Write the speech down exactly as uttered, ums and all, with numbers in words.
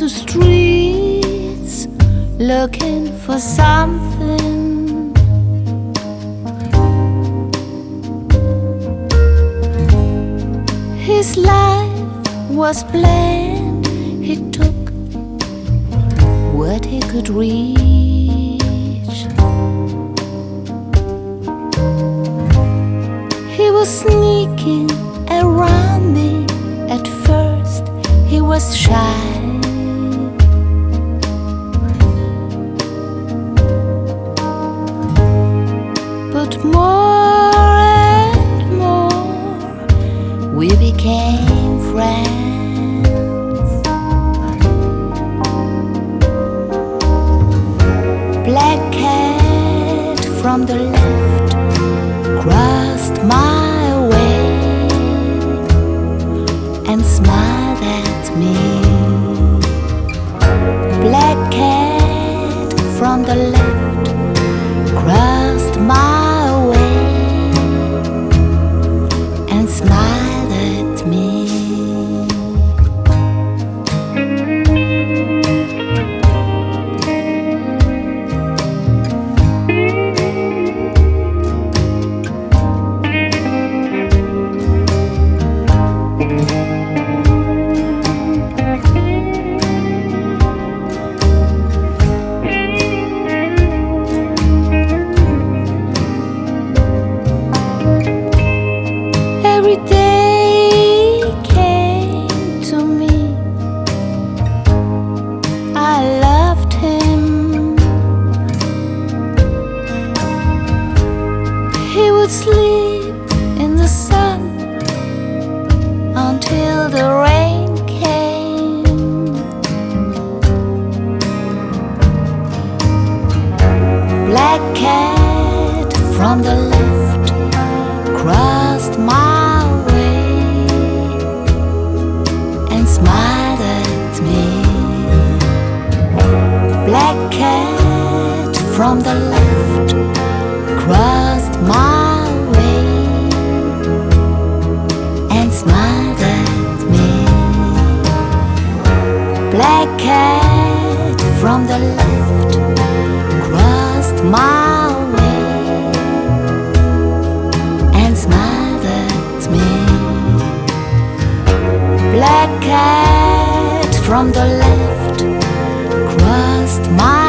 the streets looking for something. His life was bland. He took what he could reach. He was sneaking around me. At first he was shy, but more and more we became friends. Black cat from the left crossed my way and smiled at me. Black cat from the left crossed my way and smiled at me. Every day came to me. I loved him. He would sleep in the sun until the rain came. Black cat from the left crossed my way and smiled at me. Black cat from the left crossed my way and smiled at me. Black cat from the left crossed my way and smiled at me. Black cat from the left crossed my